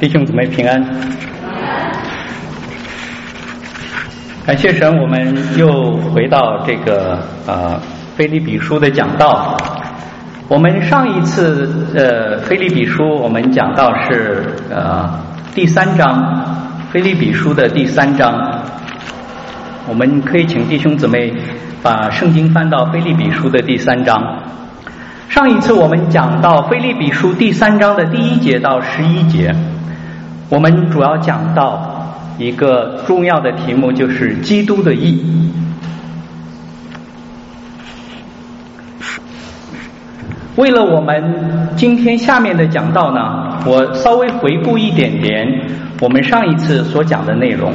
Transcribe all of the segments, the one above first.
弟兄姊妹平安。感谢神，我们又回到这个腓立比书的讲道。我们上一次腓立比书我们讲到是第3章，腓立比书的第3章。我们可以请弟兄姊妹把圣经翻到腓立比书的第3章。上一次我们讲到腓立比书第3章的第1节到11节，我们主要讲到一个重要的题目，就是基督的义。为了我们今天下面的讲道呢，我稍微回顾一点点我们上一次所讲的内容。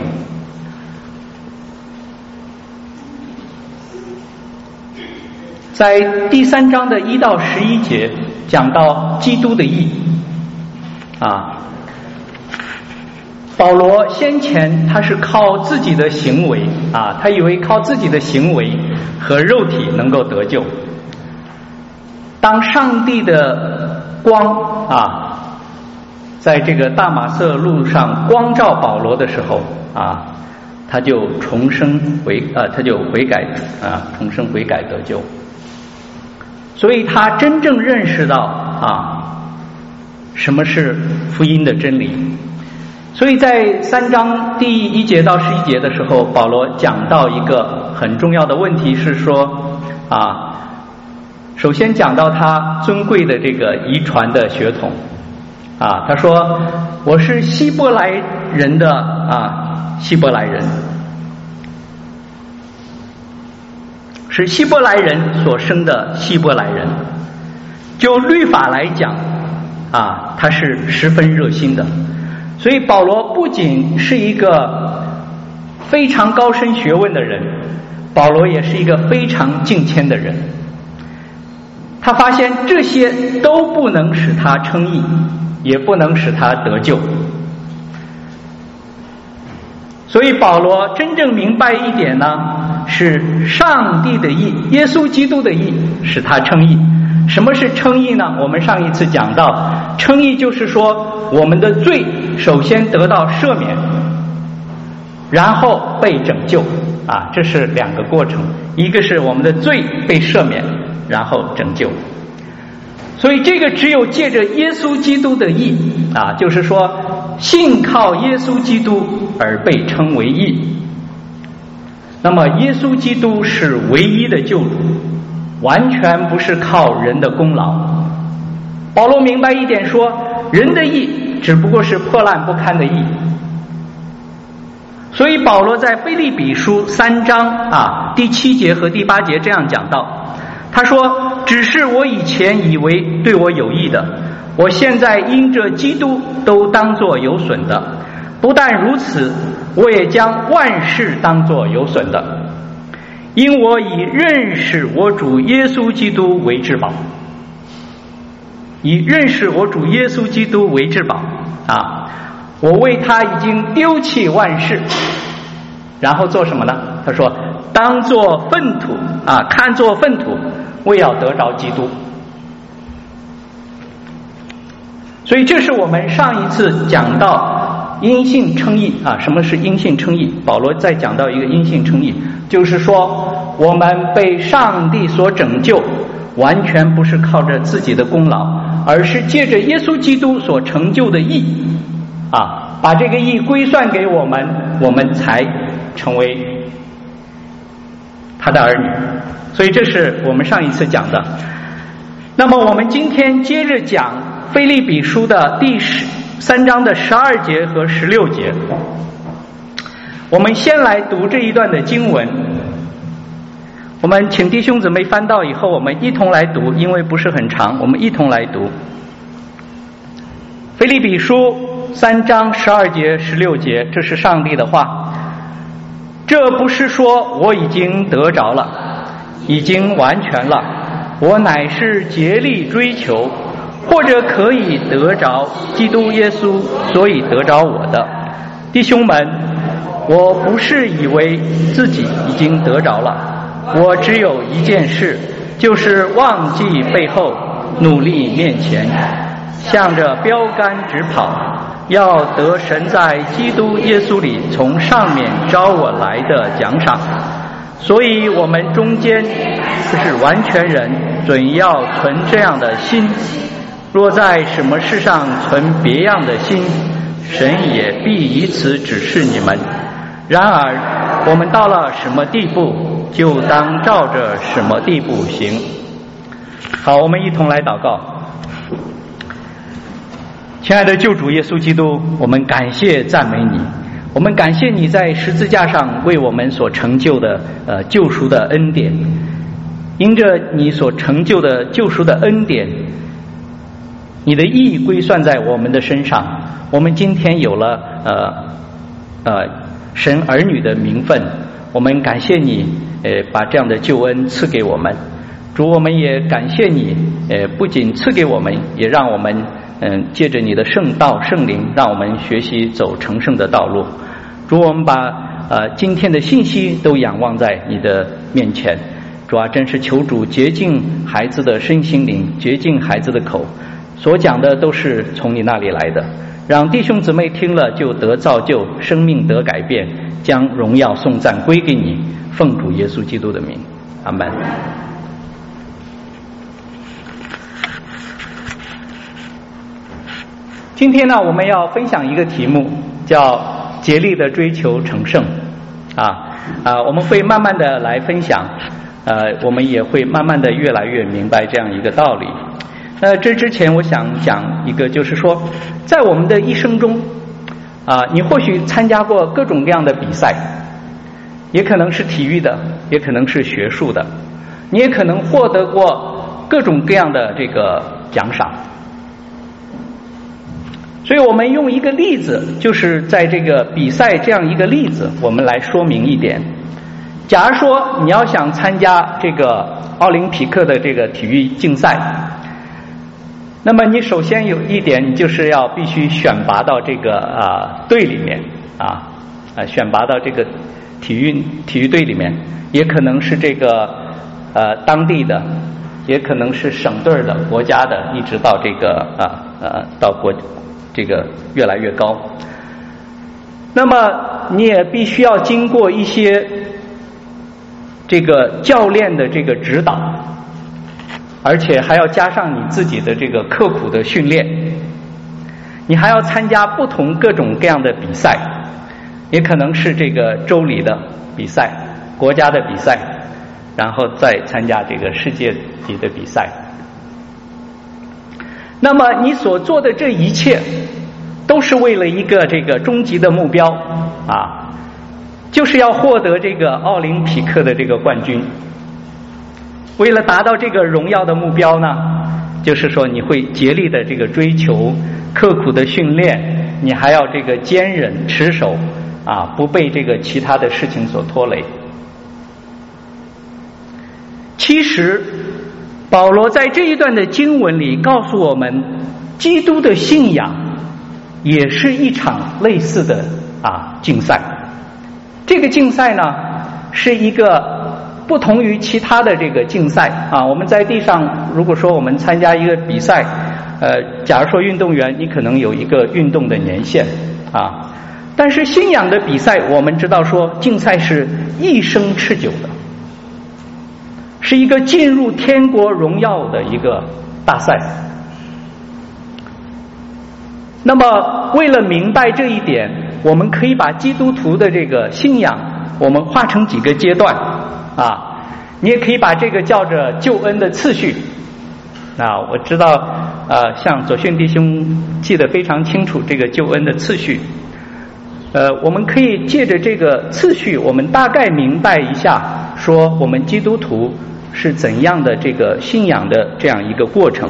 在第3章的1到11节讲到基督的义保罗先前他是靠自己的行为他以为靠自己的行为和肉体能够得救。当上帝的光在这个大马色路上光照保罗的时候他就重生悔改重生悔改得救。所以他真正认识到什么是福音的真理。所以在3章第1节到11节的时候，保罗讲到一个很重要的问题，是说首先讲到他尊贵的这个遗传的血统他说我是希伯来人的希伯来人，是希伯来人所生的希伯来人。就律法来讲他是十分热心的。所以保罗不仅是一个非常高深学问的人，保罗也是一个非常敬谦的人。他发现这些都不能使他称义，也不能使他得救。所以保罗真正明白一点呢，是上帝的义，耶稣基督的义使他称义。什么是称义呢？我们上一次讲到，称义就是说我们的罪首先得到赦免，然后被拯救这是2个过程，一个是我们的罪被赦免，然后拯救。所以这个只有借着耶稣基督的义就是说信靠耶稣基督而被称为义。那么耶稣基督是唯一的救主，完全不是靠人的功劳。保罗明白一点说，人的义只不过是破烂不堪的义。所以保罗在腓立比书3章第7节和第8节这样讲到，他说只是我以前以为对我有益的，我现在因着基督都当作有损的。不但如此，我也将万事当作有损的，因我以认识我主耶稣基督为至宝。以认识我主耶稣基督为至宝我为他已经丢弃万事，然后做什么呢？他说当作粪土看作粪土，为要得着基督。所以这是我们上一次讲到因信称义什么是因信称义？保罗再讲到一个因信称义，就是说我们被上帝所拯救，完全不是靠着自己的功劳，而是借着耶稣基督所成就的义把这个义归算给我们，我们才成为他的儿女。所以这是我们上一次讲的。那么我们今天接着讲腓立比书的第3章的12节和16节。我们先来读这一段的经文，我们请弟兄姊妹翻到以后，我们一同来读，因为不是很长，我们一同来读腓立比书3章12节16节。这是上帝的话，这不是说我已经得着了，已经完全了，我乃是竭力追求，或者可以得着基督耶稣，所以得着我的。弟兄们，我不是以为自己已经得着了，我只有一件事，就是忘记背后，努力面前，向着标杆直跑， 要得神在基督耶稣里从上面招我来的奖赏。所以我们中间是完全人，准要存这样的心。若在什么事上存别样的心，神也必以此指示你们。然而我们到了什么地步，就当照着什么地步行。好，我们一同来祷告。亲爱的救主耶稣基督，我们感谢赞美你，我们感谢你在十字架上为我们所成就的救赎的恩典。因着你所成就的救赎的恩典，你的义归算在我们的身上，我们今天有了神儿女的名分。我们感谢你把这样的救恩赐给我们。主，我们也感谢你不仅赐给我们，也让我们借着你的圣道圣灵，让我们学习走成圣的道路。主，我们把今天的信息都仰望在你的面前。主啊，真是求主洁净孩子的身心灵，洁净孩子的口，所讲的都是从你那里来的，让弟兄姊妹听了就得造就，生命得改变，将荣耀颂赞归给你。奉主耶稣基督的名，阿们。今天呢，我们要分享一个题目，叫竭力的追求成圣。我们会慢慢的来分享，我们也会慢慢的越来越明白这样一个道理。这之前我想讲一个，就是说，在我们的一生中，你或许参加过各种各样的比赛，也可能是体育的，也可能是学术的，你也可能获得过各种各样的这个奖赏。所以我们用一个例子，就是在这个比赛这样一个例子，我们来说明一点。假如说你要想参加这个奥林匹克的这个体育竞赛，那么你首先有一点，你就是要必须选拔到这个队里面选拔到这个体育队里面，也可能是这个当地的，也可能是省队的、国家的，一直到这个到这个越来越高。那么你也必须要经过一些这个教练的这个指导，而且还要加上你自己的这个刻苦的训练。你还要参加不同各种各样的比赛，也可能是这个州里的比赛、国家的比赛，然后再参加这个世界级的比赛。那么你所做的这一切都是为了一个这个终极的目标就是要获得这个奥林匹克的这个冠军。为了达到这个荣耀的目标呢，就是说你会竭力的这个追求，刻苦的训练，你还要这个坚忍持守不被这个其他的事情所拖累。其实保罗在这一段的经文里告诉我们，基督的信仰也是一场类似的竞赛。这个竞赛呢，是一个不同于其他的这个竞赛我们在地上，如果说我们参加一个比赛，假如说运动员，你可能有一个运动的年限但是信仰的比赛，我们知道说竞赛是一生持久的，是一个进入天国荣耀的一个大赛。那么为了明白这一点，我们可以把基督徒的这个信仰我们划成几个阶段你也可以把这个叫着救恩的次序。我知道像左训弟兄记得非常清楚这个救恩的次序。我们可以借着这个次序，我们大概明白一下说我们基督徒是怎样的这个信仰的这样一个过程。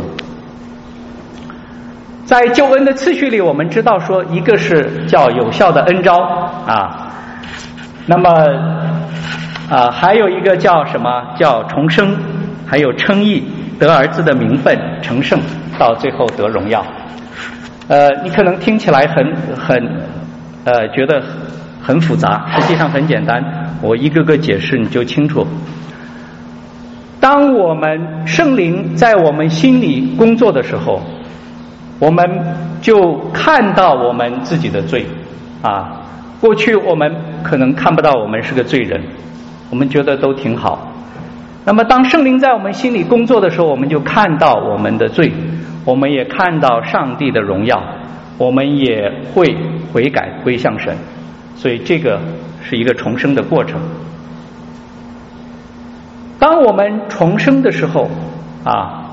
在救恩的次序里，我们知道说一个是叫有效的恩召那么还有一个叫什么，叫重生，还有称义，得儿子的名分，成圣，到最后得荣耀。你可能听起来觉得很复杂，实际上很简单，我一个个解释你就清楚。当我们圣灵在我们心里工作的时候，我们就看到我们自己的罪啊。过去我们可能看不到我们是个罪人，我们觉得都挺好。那么当圣灵在我们心里工作的时候，我们就看到我们的罪，我们也看到上帝的荣耀，我们也会悔改归向神。所以这个是一个重生的过程。当我们重生的时候啊，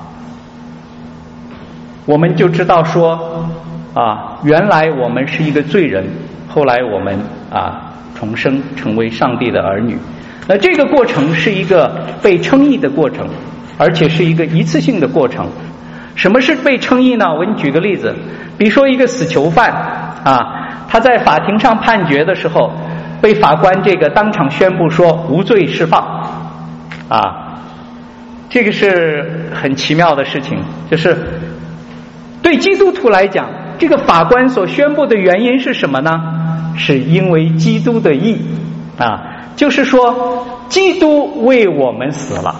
我们就知道说啊，原来我们是一个罪人，后来我们重生成为上帝的儿女。那这个过程是一个被称义的过程，而且是一个一次性的过程。什么是被称义呢？我给你举个例子，比如说一个死囚犯啊，他在法庭上判决的时候，被法官这个当场宣布说无罪释放啊，这个是很奇妙的事情。就是对基督徒来讲，这个法官所宣布的原因是什么呢？是因为基督的义啊。就是说基督为我们死了，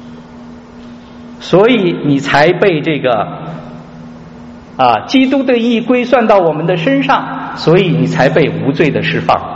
所以你才被这个基督的义归算到我们的身上，所以你才被无罪的释放。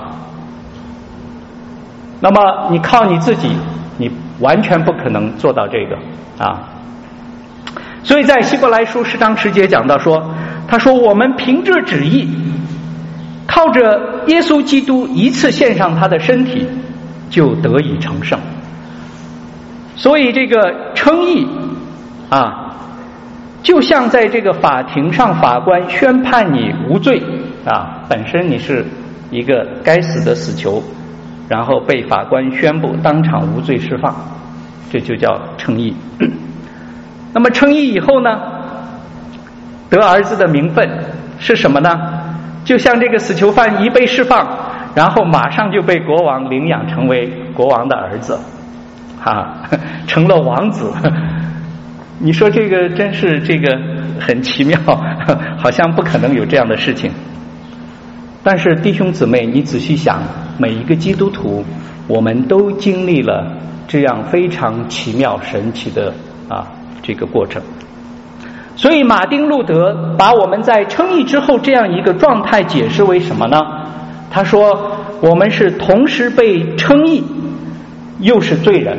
那么你靠你自己，你完全不可能做到这个啊。所以在希伯来书10章10节讲到说，他说我们凭着旨意，靠着耶稣基督一次献上他的身体，就得以成圣。所以这个称义啊，就像在这个法庭上法官宣判你无罪啊，本身你是一个该死的死囚，然后被法官宣布当场无罪释放，这就叫称义。那么称义以后呢，得儿子的名分是什么呢？就像这个死囚犯一被释放，然后马上就被国王领养成为国王的儿子成了王子。你说这个真是这个很奇妙，好像不可能有这样的事情。但是弟兄姊妹，你仔细想，每一个基督徒我们都经历了这样非常奇妙神奇的这个过程。所以马丁路德把我们在称义之后这样一个状态解释为什么呢？他说我们是同时被称义又是罪人，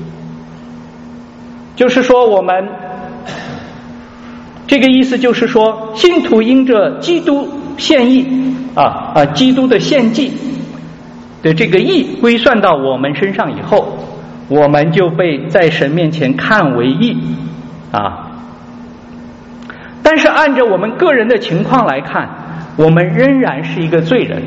就是说我们这个意思就是说，信徒因着基督献义基督的献祭的这个义归算到我们身上以后，我们就被在神面前看为义但是按照我们个人的情况来看，我们仍然是一个罪人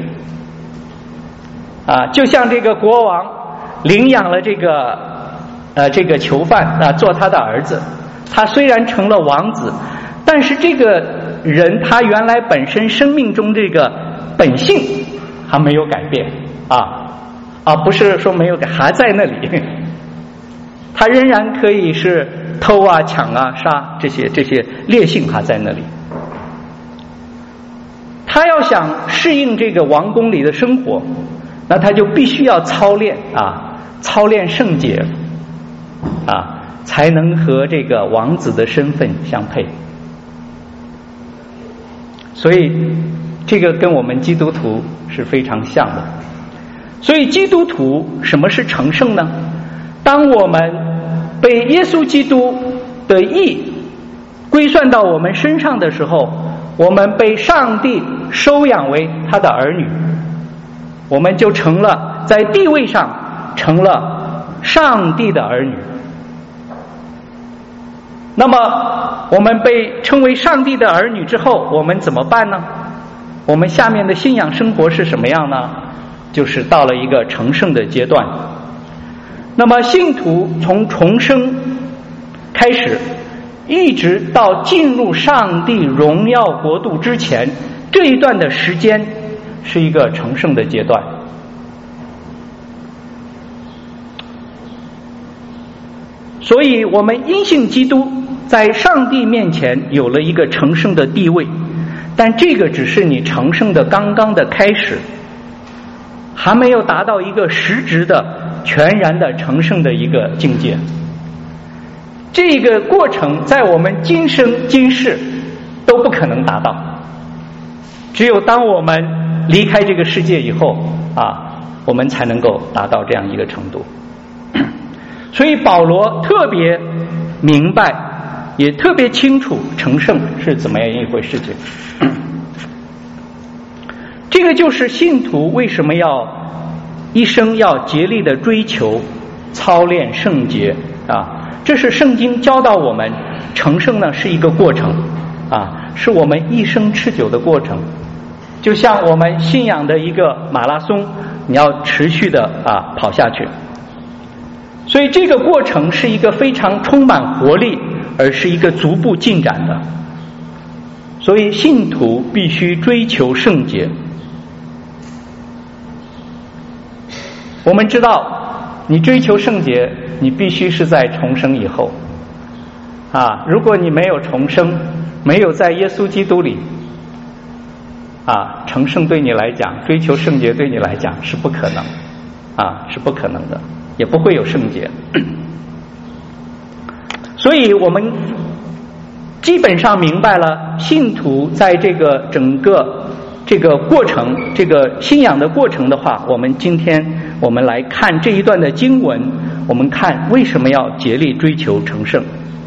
就像这个国王领养了这个囚犯做他的儿子，他虽然成了王子，但是这个人他原来本身生命中这个本性还没有改变不是说没有改，还在那里，他仍然可以是偷抢杀，这些劣性还在那里。他要想适应这个王宫里的生活，那他就必须要操练圣洁才能和这个王子的身份相配。所以这个跟我们基督徒是非常像的。所以基督徒什么是成圣呢？当我们被耶稣基督的义归算到我们身上的时候，我们被上帝收养为他的儿女，我们就成了在地位上成了上帝的儿女。那么我们被称为上帝的儿女之后，我们怎么办呢？我们下面的信仰生活是什么样呢？就是到了一个成圣的阶段。那么信徒从重生开始，一直到进入上帝荣耀国度之前，这一段的时间是一个成圣的阶段。所以我们因信基督在上帝面前有了一个成圣的地位，但这个只是你成圣的刚刚的开始，还没有达到一个实质的全然的成圣的一个境界。这个过程在我们今生今世都不可能达到只有当我们离开这个世界以后我们才能够达到这样一个程度。所以保罗特别明白，也特别清楚成圣是怎么样一回事情。这个就是信徒为什么一生要竭力的追求操练圣洁这是圣经教导我们，成圣呢是一个过程是我们一生持久的过程，就像我们信仰的一个马拉松，你要持续的跑下去。所以这个过程是一个非常充满活力，而是一个逐步进展的。所以信徒必须追求圣洁。我们知道，你追求圣洁，你必须是在重生以后如果你没有重生，没有在耶稣基督里成圣对你来讲，追求圣洁对你来讲是不可能是不可能的，也不会有圣洁。所以我们基本上明白了，信徒在这个整个这个过程，这个信仰的过程的话，今天我们来看这一段的经文，我们看为什么要竭力追求成圣。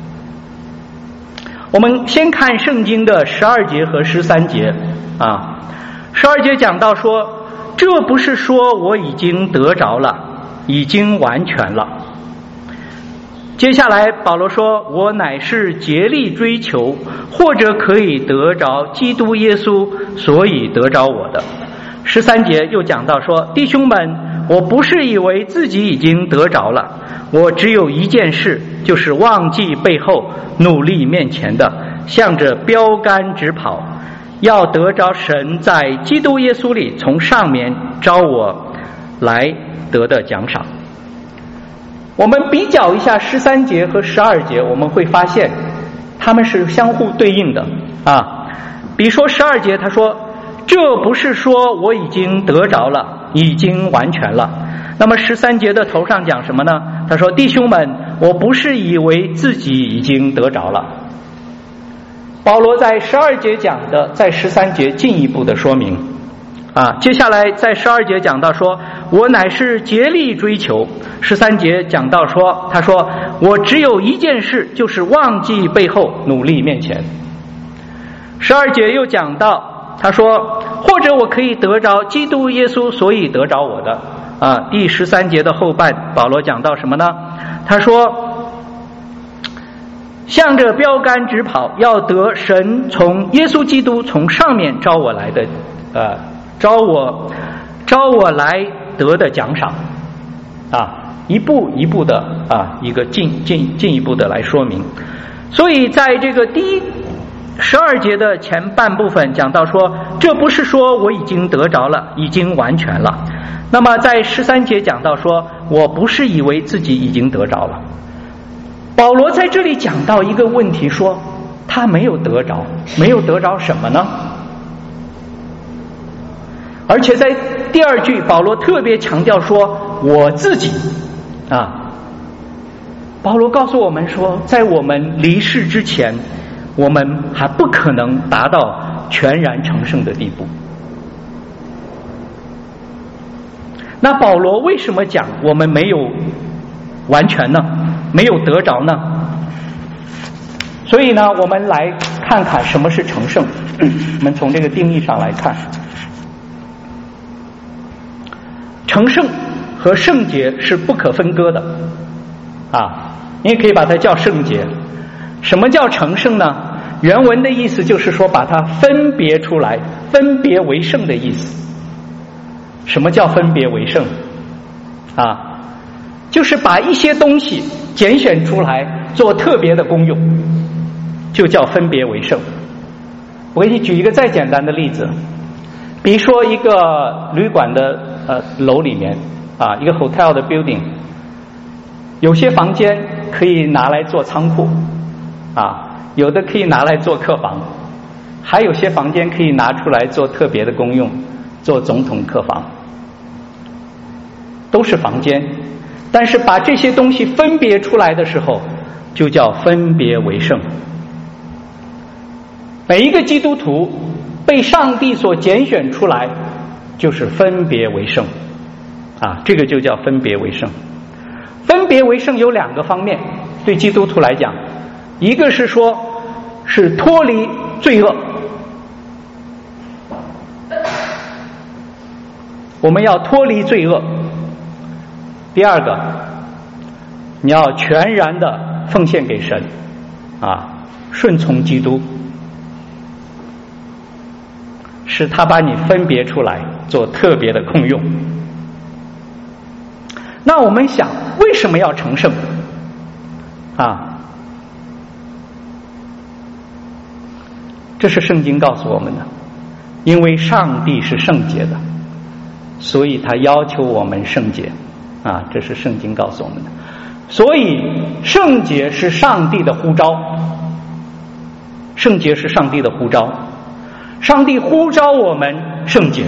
我们先看圣经的12节和13节12节讲到说，这不是说我已经得着了，已经完全了。接下来保罗说，我乃是竭力追求，或者可以得着基督耶稣，所以得着我的。13节又讲到说，弟兄们，我不是以为自己已经得着了，我只有一件事，就是忘记背后，努力面前的，向着标杆直跑，要得着神在基督耶稣里从上面招我来得的奖赏。我们比较一下13节和12节，我们会发现他们是相互对应的比如说12节他说，这不是说我已经得着了，已经完全了。那么13节的头上讲什么呢？他说，弟兄们，我不是以为自己已经得着了。保罗在12节讲的，在13节进一步的说明接下来在12节讲到说，我乃是竭力追求。13节讲到说，他说，我只有一件事，就是忘记背后，努力面前。12节又讲到，他说，或者我可以得着基督耶稣，所以得着我的第13节的后半，保罗讲到什么呢？他说，向着标杆直跑，要得神从耶稣基督从上面招我来的招我来得的奖赏一步一步的一个进一步的来说明。所以在这个第12节的前半部分讲到说，这不是说我已经得着了，已经完全了。那么在13节讲到说，我不是以为自己已经得着了。保罗在这里讲到一个问题，说他没有得着，没有得着什么呢？而且在第2句，保罗特别强调说我自己保罗告诉我们说，在我们离世之前，我们还不可能达到全然成圣的地步。那保罗为什么讲我们没有完全呢？没有得着呢？所以呢，我们来看看什么是成圣。我们从这个定义上来看，成圣和圣洁是不可分割的你也可以把它叫圣洁。什么叫成圣呢？原文的意思就是说把它分别出来，分别为圣的意思。什么叫分别为圣就是把一些东西拣选出来做特别的功用，就叫分别为圣。我给你举一个再简单的例子，比如说一个旅馆的楼里面一个 hotel 的 building， 有些房间可以拿来做仓库有的可以拿来做客房，还有些房间可以拿出来做特别的功用，做总统客房，都是房间。但是把这些东西分别出来的时候，就叫分别为圣。每一个基督徒被上帝所拣选出来，就是分别为圣这个就叫分别为圣。分别为圣有两个方面，对基督徒来讲，一个是说是脱离罪恶，我们要脱离罪恶。第二个，你要全然的奉献给神顺从基督，使他把你分别出来做特别的功用。那我们想，为什么要成圣这是圣经告诉我们的，因为上帝是圣洁的，所以他要求我们圣洁这是圣经告诉我们的。所以圣洁是上帝的呼召，圣洁是上帝的呼召，上帝呼召我们圣洁。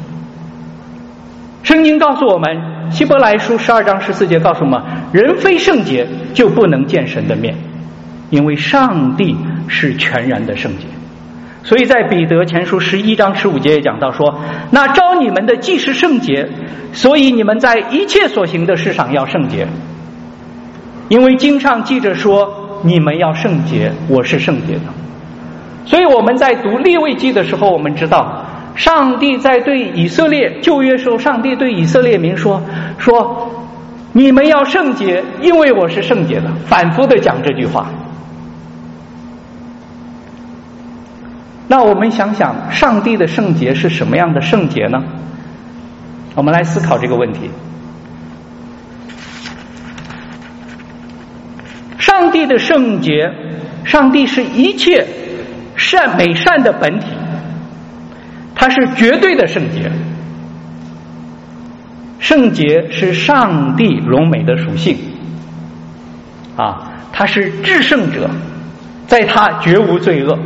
圣经告诉我们，希伯来书12章14节告诉我们，人非圣洁就不能见神的面，因为上帝是全然的圣洁。所以在彼得前书11章15节也讲到说，那召你们的既是圣洁，所以你们在一切所行的事上要圣洁，因为经上记着说，你们要圣洁，我是圣洁的。所以我们在读利未记的时候，我们知道上帝在对以色列旧约时候，上帝对以色列民说你们要圣洁，因为我是圣洁的，反复的讲这句话。那我们想想，上帝的圣洁是什么样的圣洁呢？我们来思考这个问题。上帝的圣洁，上帝是一切美善的本体，它是绝对的圣洁。圣洁是上帝荣美的属性他是至圣者，在他绝无罪恶。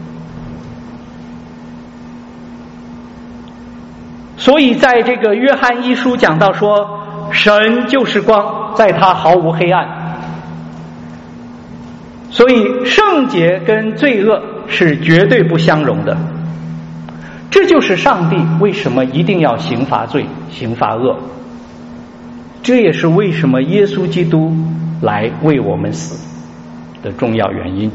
所以在这个约翰一书讲到说，神就是光，在他毫无黑暗。所以圣洁跟罪恶是绝对不相容的。这就是上帝为什么一定要刑罚罪、刑罚恶，这也是为什么耶稣基督来为我们死的重要原因。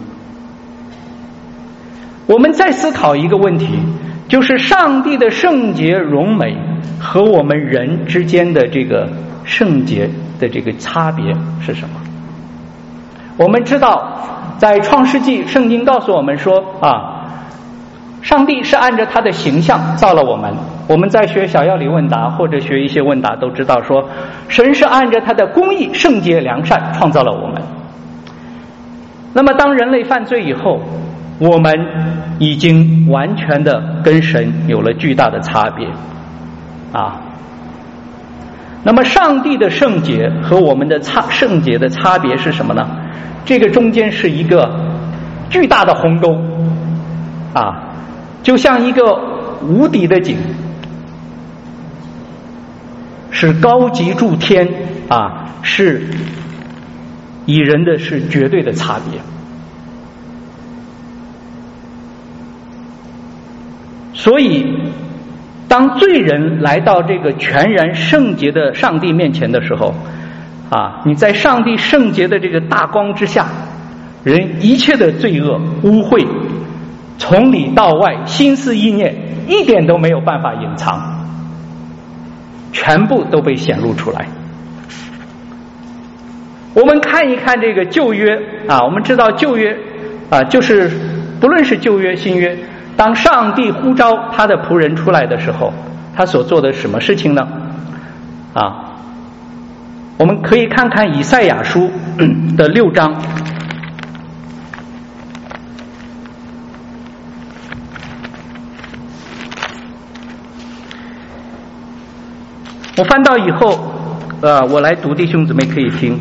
我们再思考一个问题，就是上帝的圣洁荣美和我们人之间的这个圣洁的这个差别是什么？我们知道在创世纪，圣经告诉我们说上帝是按照他的形象造了我们。我们在学小要理问答或者学一些问答都知道说，神是按照他的公义、圣洁、良善创造了我们。那么当人类犯罪以后，我们已经完全的跟神有了巨大的差别那么上帝的圣洁和我们的圣洁的差别是什么呢？这个中间是一个巨大的鸿沟就像一个无底的井，是高级诸天是与人的是绝对的差别。所以当罪人来到这个全然圣洁的上帝面前的时候你在上帝圣洁的这个大光之下，人一切的罪恶污秽从里到外，心思意念一点都没有办法隐藏，全部都被显露出来。我们看一看这个旧约我们知道旧约就是不论是旧约新约，当上帝呼召他的仆人出来的时候，他所做的什么事情呢我们可以看看以赛亚书的6章。我翻到以后我来读，弟兄姊妹可以听。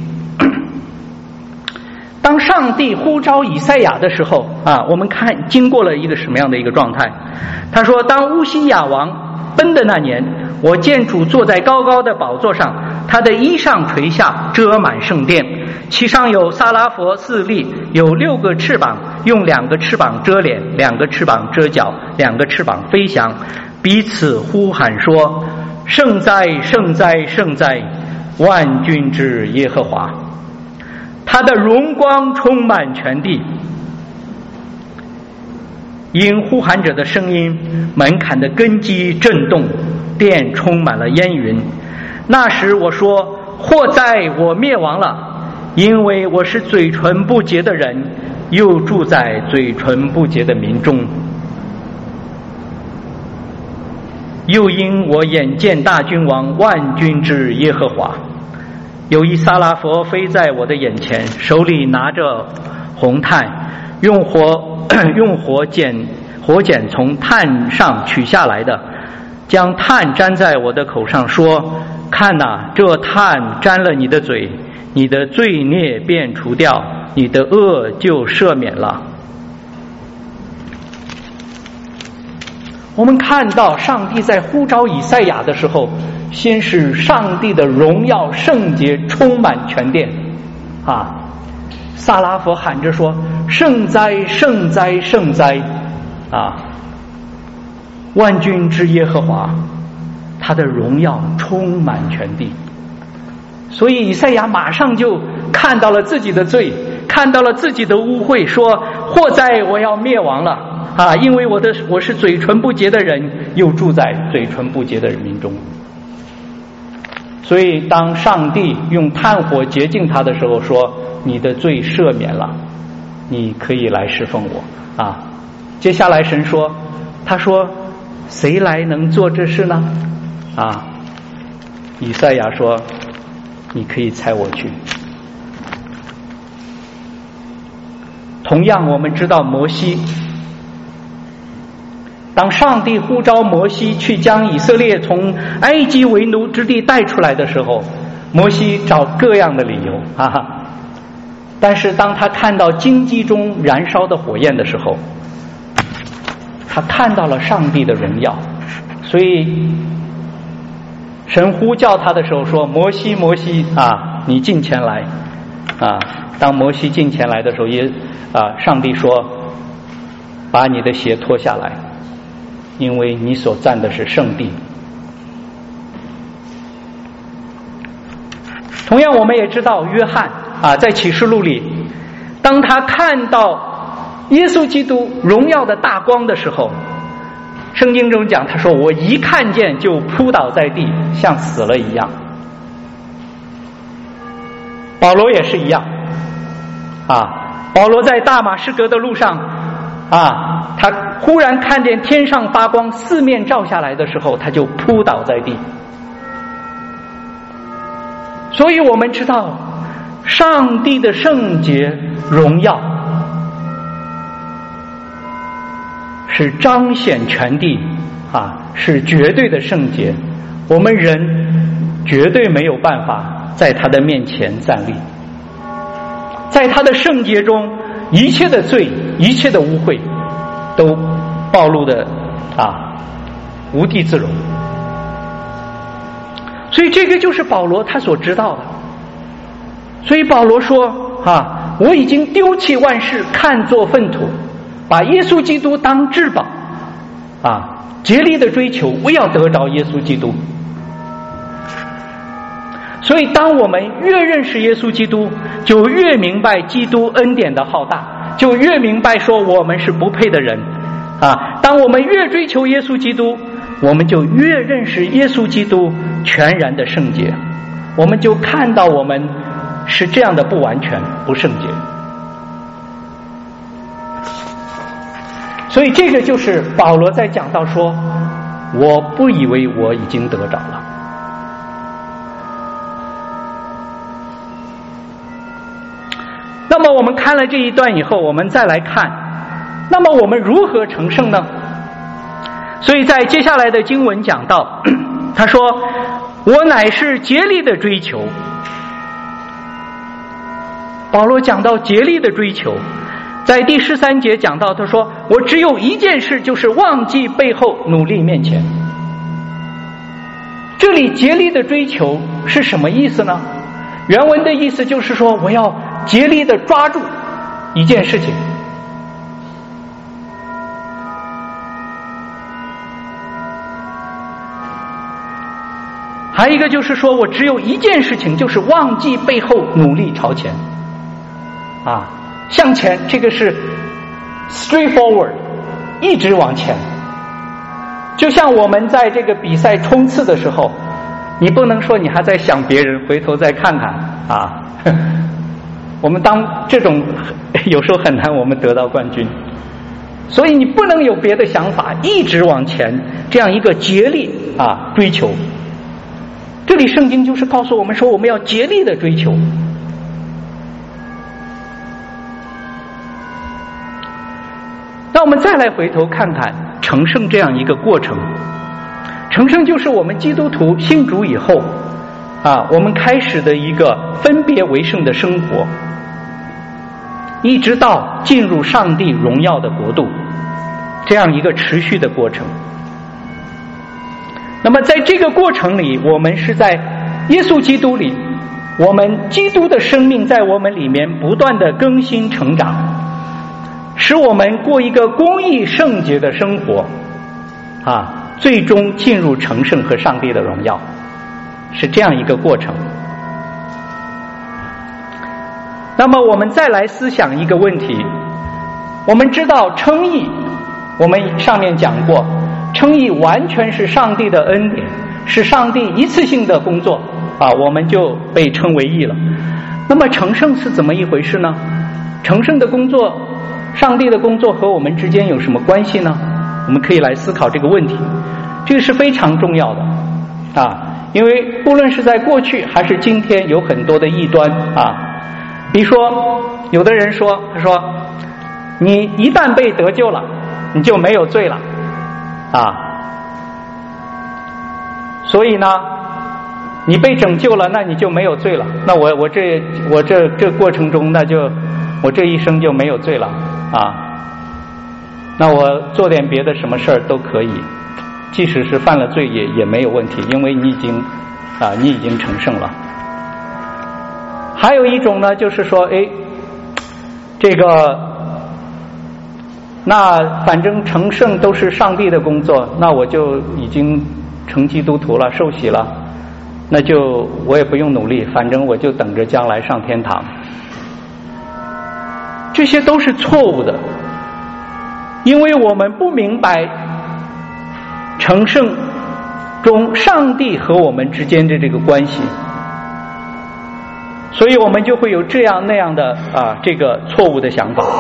当上帝呼召以赛亚的时候我们看经过了一个什么样的一个状态。他说，当乌西雅王崩的那年，我见主坐在高高的宝座上，他的衣裳垂下，遮满圣殿， 其上有撒拉佛4粒，有6个翅膀，用2个翅膀遮脸，2个翅膀遮脚，2个翅膀飞翔，彼此呼喊说：圣哉，圣哉，圣哉，万军之耶和华！他的荣光充满全地。因呼喊者的声音，门槛的根基震动，殿充满了烟云。那时我说：祸哉，我灭亡了，因为我是嘴唇不洁的人，又住在嘴唇不洁的民中。又因我眼见大君王万军之耶和华，有一撒拉佛飞在我的眼前，手里拿着红炭，用火剪从炭上取下来的，将炭沾在我的口上，说：看哪，这炭沾了你的嘴，你的罪孽便除掉，你的恶就赦免了。我们看到上帝在呼召以赛亚的时候，先是上帝的荣耀圣洁充满全殿撒拉佛喊着说：圣哉，圣哉，圣哉万军之耶和华，他的荣耀充满全地。所以以赛亚马上就看到了自己的罪，看到了自己的污秽，说：祸哉，我要灭亡了因为我是嘴唇不洁的人，又住在嘴唇不洁的民中。所以当上帝用炭火洁净他的时候，说：你的罪赦免了，你可以来侍奉我接下来神说，他说：谁来能做这事呢以赛亚说：你可以差我去。同样我们知道摩西，当上帝呼召摩西去将以色列从埃及为奴之地带出来的时候，摩西找各样的理由但是当他看到荆棘中燃烧的火焰的时候，他看到了上帝的荣耀。所以神呼叫他的时候说：摩西，摩西你近前来当摩西近前来的时候，上帝说：把你的鞋脱下来，因为你所站的是圣地。同样我们也知道约翰在启示录里，当他看到耶稣基督荣耀的大光的时候，圣经中讲，他说：我一看见就扑倒在地，像死了一样。保罗也是一样保罗在大马士革的路上他忽然看见天上发光，四面照下来的时候，他就扑倒在地。所以我们知道上帝的圣洁荣耀是彰显全地是绝对的圣洁，我们人绝对没有办法在他的面前站立。在他的圣洁中，一切的罪，一切的污秽都暴露的无地自容。所以这个就是保罗他所知道的。所以保罗说我已经丢弃万事，看作粪土，把耶稣基督当至宝竭力的追求，我要得着耶稣基督。所以当我们越认识耶稣基督，就越明白基督恩典的浩大，就越明白说我们是不配的人当我们越追求耶稣基督，我们就越认识耶稣基督全然的圣洁，我们就看到我们是这样的不完全不圣洁。所以这个就是保罗在讲到说，我不以为我已经得着了。那么我们看了这一段以后，我们再来看，那么我们如何成圣呢？所以在接下来的经文讲到，他说：我乃是竭力的追求。保罗讲到竭力的追求，在第13节讲到，他说：我只有一件事，就是忘记背后，努力面前。这里竭力的追求是什么意思呢？ 原文的意思就是说，我要竭力的抓住一件事情。还有一个就是说，我只有一件事情，就是忘记背后，努力朝前。向前，这个是 straightforward， 一直往前。就像我们在这个比赛冲刺的时候，你不能说你还在想别人，回头再看看我们当这种有时候很难我们得到冠军，所以你不能有别的想法，一直往前，这样一个竭力追求。这里圣经就是告诉我们说，我们要竭力的追求。那我们再来回头看看成圣这样一个过程。成圣就是我们基督徒信主以后我们开始的一个分别为圣的生活，一直到进入上帝荣耀的国度，这样一个持续的过程。那么在这个过程里，我们是在耶稣基督里，我们基督的生命在我们里面不断的更新成长，使我们过一个公义圣洁的生活最终进入成圣和上帝的荣耀，是这样一个过程。那么我们再来思想一个问题，我们知道称义，我们上面讲过，称义完全是上帝的恩典，是上帝一次性的工作我们就被称为义了。那么成圣是怎么一回事呢？成圣的工作，上帝的工作和我们之间有什么关系呢？我们可以来思考这个问题，这个是非常重要的因为不论是在过去还是今天，有很多的异端比如说有的人说，他说你一旦被得救了，你就没有罪了所以呢你被拯救了，那你就没有罪了，那我这过程中，那就我这一生就没有罪了那我做点别的什么事儿都可以，即使是犯了罪也没有问题，因为你已经成圣了。还有一种呢，就是说这个那反正成圣都是上帝的工作，那我就已经成基督徒了，受洗了，那就我也不用努力，反正我就等着将来上天堂。这些都是错误的，因为我们不明白成圣中上帝和我们之间的这个关系，所以我们就会有这样那样的这个错误的想法。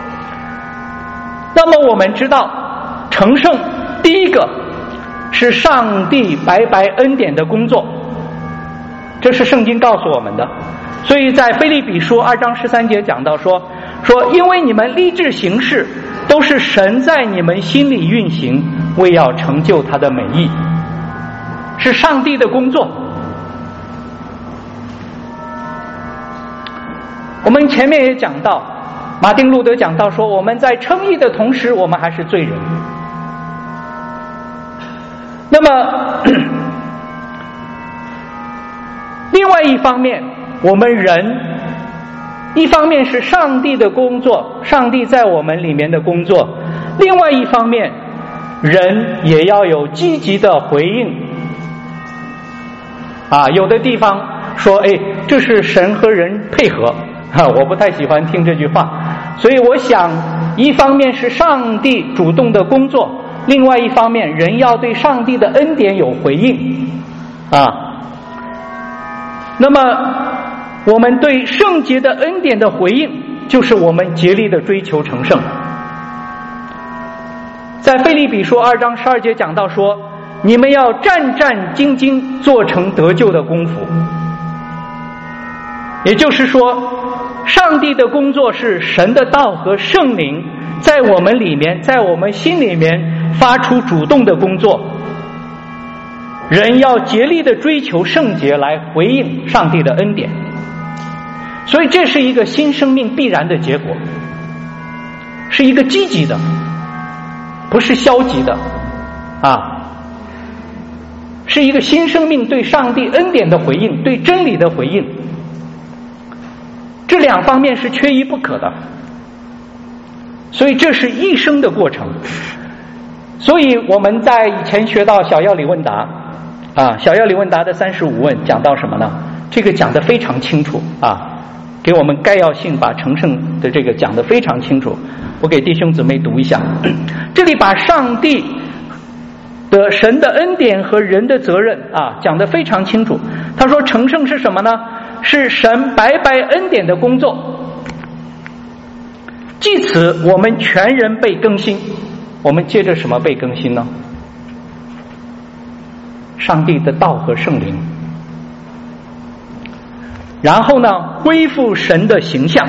那么我们知道成圣第一个是上帝白白恩典的工作，这是圣经告诉我们的。所以在腓立比书2章13节讲到说因为你们立志行事，都是神在你们心里运行，为要成就他的美意，是上帝的工作。我们前面也讲到，马丁路德讲到说，我们在称义的同时，我们还是罪人。那么另外一方面，我们人一方面是上帝的工作，上帝在我们里面的工作，另外一方面人也要有积极的回应有的地方说这是神和人配合我不太喜欢听这句话，所以我想一方面是上帝主动的工作，另外一方面人要对上帝的恩典有回应那么我们对圣洁的恩典的回应，就是我们竭力的追求成圣。在腓立比书2章12节讲到说，你们要战战兢兢，做成得救的功夫。也就是说，上帝的工作是神的道和圣灵在我们里面，在我们心里面发出主动的工作，人要竭力的追求圣洁来回应上帝的恩典。所以这是一个新生命必然的结果，是一个积极的，不是消极的是一个新生命对上帝恩典的回应，对真理的回应这两方面是缺一不可的，所以这是一生的过程。所以我们在以前学到小要理问答小要理问答的35问讲到什么呢？这个讲得非常清楚给我们概要性把成圣的这个讲得非常清楚。我给弟兄姊妹读一下，这里把上帝的神的恩典和人的责任讲得非常清楚。他说成圣是什么呢？是神白白恩典的工作，即此我们全人被更新。我们接着什么被更新呢？上帝的道和圣灵，然后呢恢复神的形象。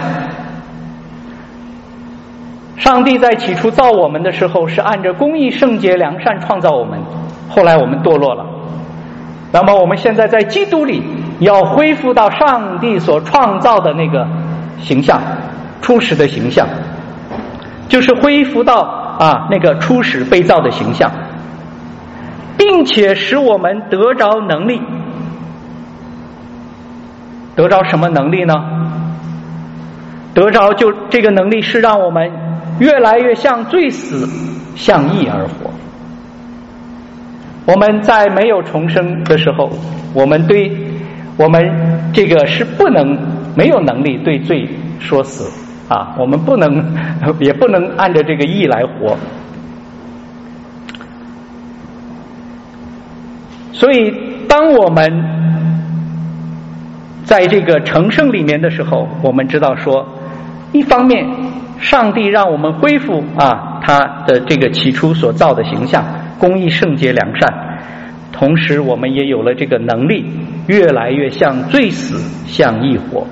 上帝在起初造我们的时候是按着公义圣洁良善创造我们，后来我们堕落了，那么我们现在在基督里要恢复到上帝所创造的那个形象，初始的形象，就是恢复到那个初始被造的形象，并且使我们得着能力。得着什么能力呢？得着就这个能力是让我们越来越像罪死，向义而活。我们在没有重生的时候，我们这个是没有能力对罪说死我们也不能按照这个义来活。所以当我们在这个成圣里面的时候，我们知道说，一方面上帝让我们恢复他的这个起初所造的形象，公义圣洁良善，同时我们也有了这个能力越来越像罪死，向义活。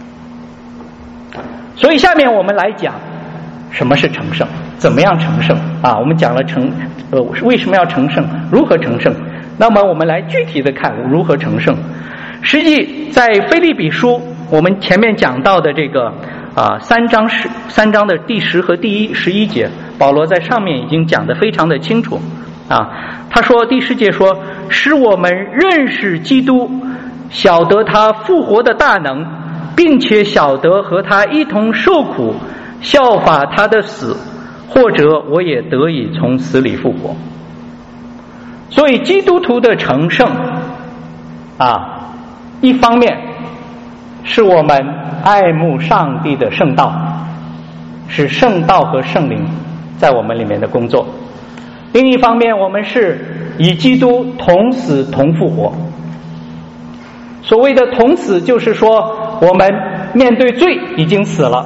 所以下面我们来讲什么是成圣，怎么样成圣我们讲了为什么要成圣，如何成圣。那么我们来具体的看如何成圣。实际在腓立比书我们前面讲到的这个3章的第10和第11节，保罗在上面已经讲得非常的清楚他说第10节说，使我们认识基督，晓得他复活的大能，并且晓得和他一同受苦，效法他的死，或者我也得以从死里复活。所以基督徒的成圣一方面是我们爱慕上帝的圣道，是圣道和圣灵在我们里面的工作；另一方面我们是以基督同死同复活。所谓的同死就是说我们面对罪已经死了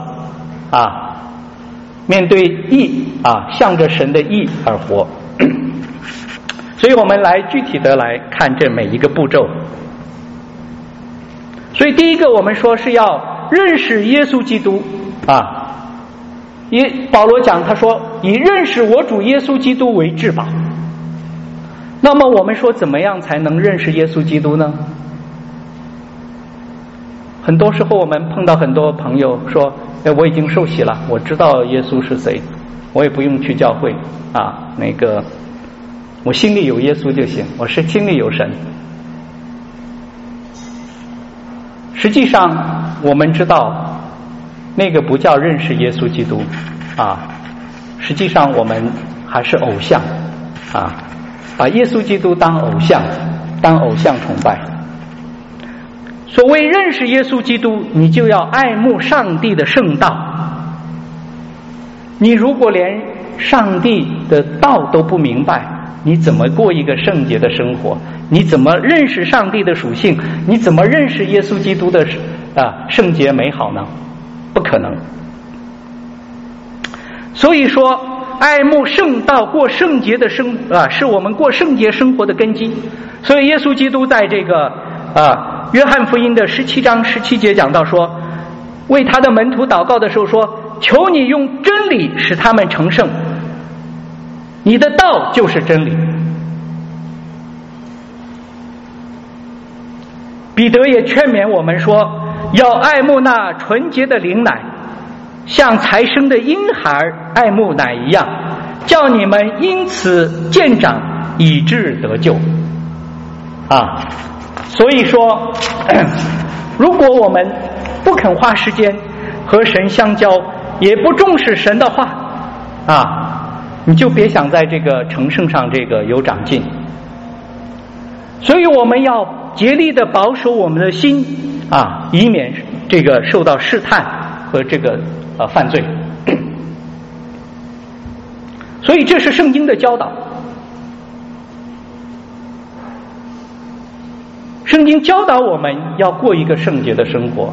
面对义向着神的义而活。所以我们来具体的来看这每一个步骤。所以第一个我们说是要认识耶稣基督保罗讲，他说以认识我主耶稣基督为至宝。那么我们说怎么样才能认识耶稣基督呢？很多时候我们碰到很多朋友说我已经受洗了，我知道耶稣是谁，我也不用去教会我心里有耶稣就行，我是心里有神。实际上我们知道那个不叫认识耶稣基督实际上我们还是偶像把耶稣基督当偶像崇拜。所谓认识耶稣基督，你就要爱慕上帝的圣道。你如果连上帝的道都不明白，你怎么过一个圣洁的生活？你怎么认识上帝的属性？你怎么认识耶稣基督的圣洁美好呢？不可能。所以说爱慕圣道，过圣洁的是我们过圣洁生活的根基。所以耶稣基督在这个约翰福音的17章17节讲到说，为他的门徒祷告的时候说，求你用真理使他们成圣，你的道就是真理。彼得也劝勉我们说，要爱慕那纯洁的灵奶，像才生的婴孩爱慕奶一样，叫你们因此渐长，以致得救所以说如果我们不肯花时间和神相交，也不重视神的话啊，你就别想在这个成圣上这个有长进。所以我们要竭力的保守我们的心啊，以免这个受到试探和这个犯罪。所以这是圣经的教导，圣经教导我们要过一个圣洁的生活。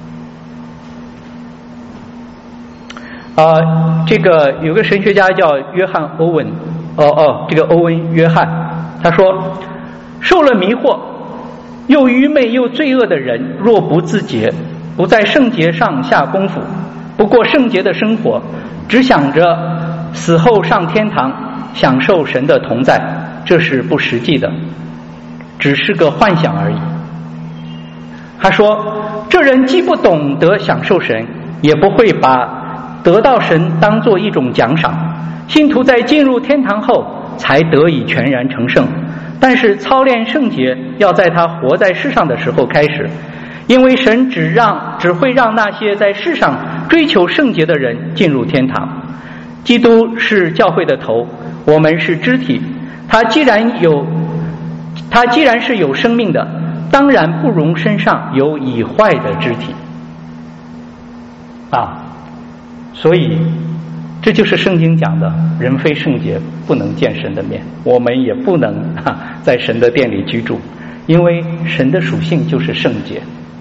这个有个神学家叫约翰·欧文，这个欧文·约翰，他说，受了迷惑又愚昧又罪恶的人，若不自洁，不在圣洁上下功夫，不过圣洁的生活，只想着死后上天堂享受神的同在，这是不实际的，只是个幻想而已。他说，这人既不懂得享受神，也不会把得到神当作一种奖赏。信徒在进入天堂后才得以全然成圣，但是操练圣洁要在他活在世上的时候开始，因为神只会让那些在世上追求圣洁的人进入天堂。基督是教会的头，我们是肢体，他既然是有生命的，当然不容身上有已坏的肢体啊。所以这就是圣经讲的，人非圣洁不能见神的面，我们也不能在神的殿里居住，因为神的属性就是圣洁。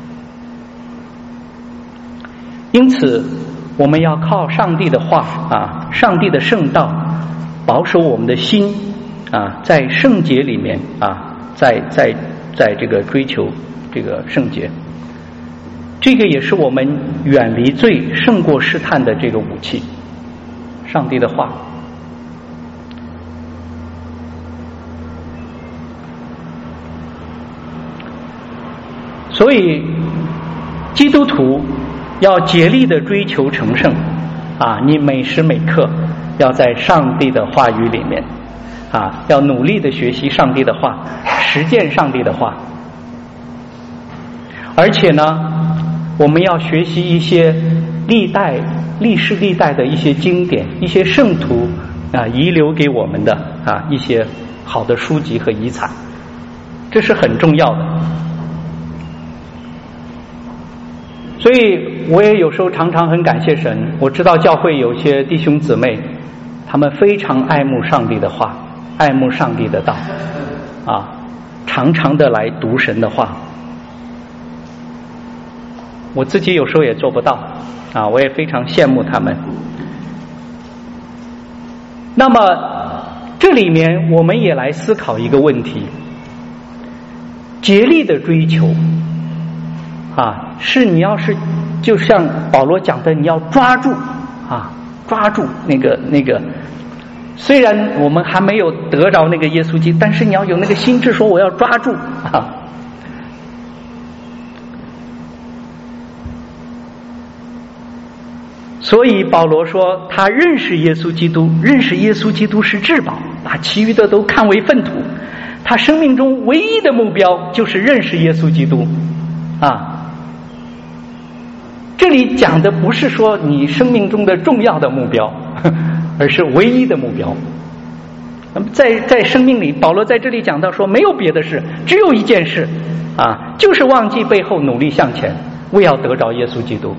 因此我们要靠上帝的话啊，上帝的圣道，保守我们的心啊，在圣洁里面啊，在这个追求这个圣洁。这个也是我们远离罪胜过试探的这个武器，上帝的话。所以基督徒要竭力的追求成圣啊，你每时每刻要在上帝的话语里面啊，要努力的学习上帝的话，实践上帝的话。而且呢，我们要学习一些历世历代的一些经典，一些圣徒啊遗留给我们的啊一些好的书籍和遗产，这是很重要的。所以我也有时候常常很感谢神，我知道教会有些弟兄姊妹，他们非常爱慕上帝的话，爱慕上帝的道啊，常常的来读神的话。我自己有时候也做不到啊，我也非常羡慕他们。那么这里面我们也来思考一个问题，竭力的追求啊，是你要是就像保罗讲的，你要抓住啊，抓住那个虽然我们还没有得着那个耶稣基督，但是你要有那个心智说我要抓住啊。所以保罗说他认识耶稣基督，认识耶稣基督是至宝，把其余的都看为粪土。他生命中唯一的目标就是认识耶稣基督啊。这里讲的不是说你生命中的重要的目标，而是唯一的目标。那么在生命里，保罗在这里讲到说没有别的事，只有一件事啊，就是忘记背后，努力向前，为要得着耶稣基督。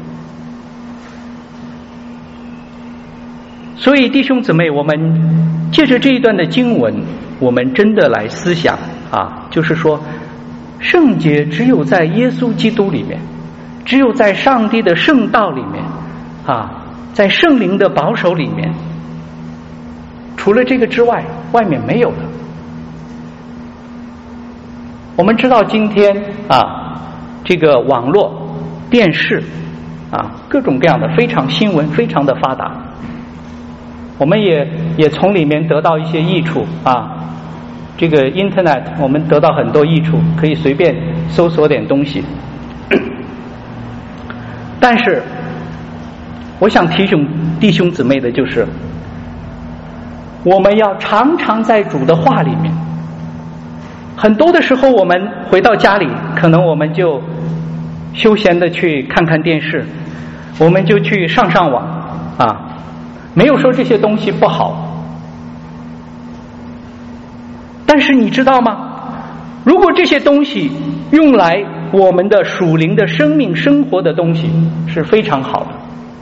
所以弟兄姊妹，我们借着这一段的经文，我们真的来思想啊，就是说圣洁只有在耶稣基督里面，只有在上帝的圣道里面啊，在圣灵的保守里面，除了这个之外，外面没有的。我们知道今天啊，这个网络电视啊，各种各样的非常新闻非常的发达，我们也从里面得到一些益处啊。这个 Internet 我们得到很多益处，可以随便搜索点东西。但是我想提醒弟兄姊妹的就是，我们要常常在主的话里面。很多的时候我们回到家里，可能我们就休闲的去看看电视， 我们就去上网啊，没有说这些东西不好，但是你知道吗？如果这些东西用来我们的属灵的生命生活的东西是非常好的。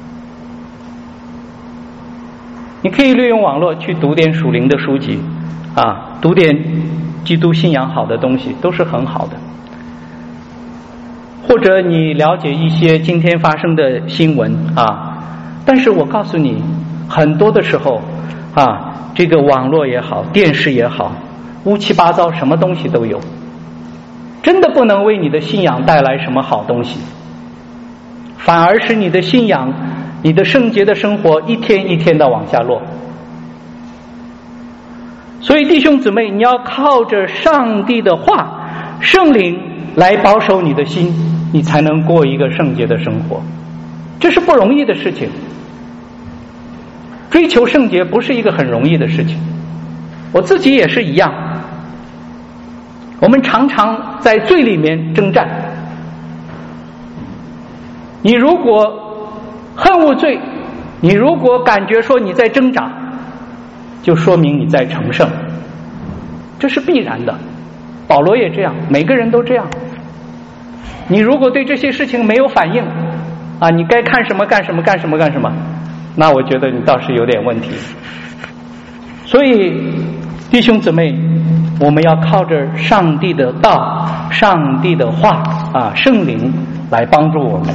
你可以利用网络去读点属灵的书籍啊，读点基督信仰好的东西都是很好的。或者你了解一些今天发生的新闻啊，但是我告诉你，很多的时候啊，这个网络也好，电视也好，乌七八糟什么东西都有，真的不能为你的信仰带来什么好东西，反而是你的信仰，你的圣洁的生活一天一天的往下落。所以弟兄姊妹，你要靠着上帝的话，圣灵来保守你的心，你才能过一个圣洁的生活，这是不容易的事情。追求圣洁不是一个很容易的事情，我自己也是一样。我们常常在罪里面征战，你如果恨恶罪，你如果感觉说你在挣扎，就说明你在成圣，这是必然的。保罗也这样，每个人都这样。你如果对这些事情没有反应啊，你该看什么干什么干什么干什么，那我觉得你倒是有点问题。所以弟兄姊妹，我们要靠着上帝的道、上帝的话啊，圣灵来帮助我们。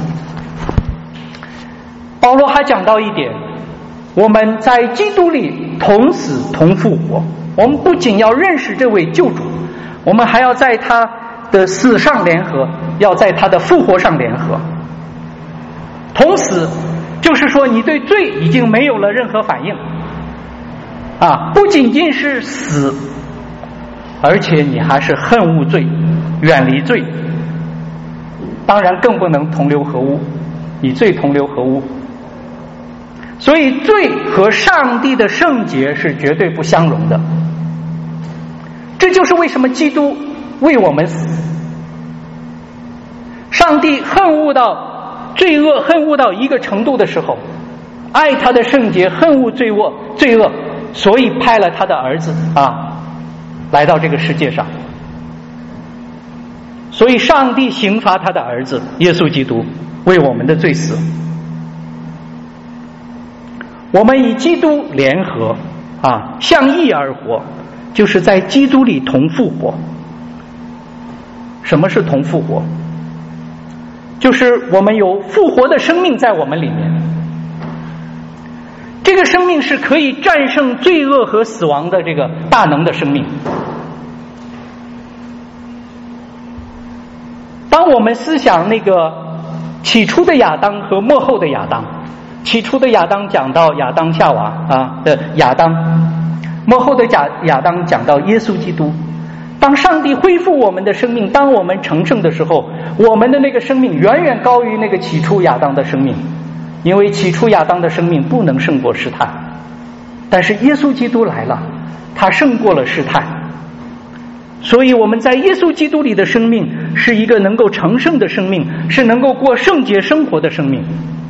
保罗还讲到一点，我们在基督里同死同复活。我们不仅要认识这位救主，我们还要在他的死上联合，要在他的复活上联合。同死就是说你对罪已经没有了任何反应啊，不仅仅是死，而且你还是恨恶罪，远离罪，当然更不能同流合污，与罪同流合污。所以罪和上帝的圣洁是绝对不相容的，这就是为什么基督为我们死。上帝恨恶到罪恶，恨恶到一个程度的时候，爱他的圣洁，恨恶罪恶，所以派了他的儿子啊来到这个世界上。所以上帝刑罚他的儿子耶稣基督，为我们的罪死。我们与基督联合啊，相义而活，就是在基督里同复活。什么是同复活？就是我们有复活的生命在我们里面，这个生命是可以战胜罪恶和死亡的这个大能的生命。当我们思想那个起初的亚当和末后的亚当，起初的亚当讲到亚当夏娃啊的亚当，末后的亚当讲到耶稣基督。当上帝恢复我们的生命，当我们成圣的时候，我们的那个生命远远高于那个起初亚当的生命，因为起初亚当的生命不能胜过试探，但是耶稣基督来了，他胜过了试探。所以我们在耶稣基督里的生命是一个能够成圣的生命，是能够过圣洁生活的生命。